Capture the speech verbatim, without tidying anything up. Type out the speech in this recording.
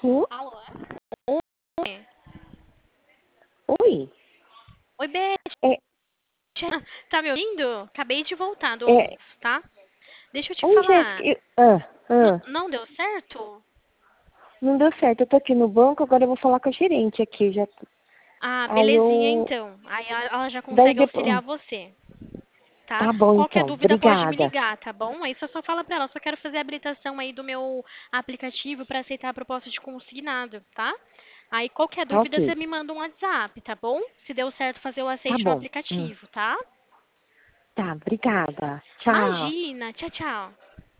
Alô? Alô? Oi, Oi? Oi, Beth. É, Tá me ouvindo? Acabei de voltar do é, almoço, tá? Deixa eu te oi, Jéssica. falar. eu- Ah, N- ah, não deu certo? não deu certo. Eu tô aqui no banco, agora eu vou falar com a gerente aqui. Já... Ah, Aí belezinha eu. então. Aí a- ela já Daí consegue depois. auxiliar você, tá? Tá bom, Qualquer então. dúvida pode me Obrigada. ligar, tá bom? Aí você só fala pra ela, só quero fazer a habilitação aí do meu aplicativo pra aceitar a proposta de consignado, tá? Aí qualquer Tá dúvida você ok. me manda um WhatsApp, tá bom? Se deu certo fazer o Tá aceite no bom. Hum. aplicativo, tá? Tá, obrigada. Tchau. Imagina, tchau, tchau.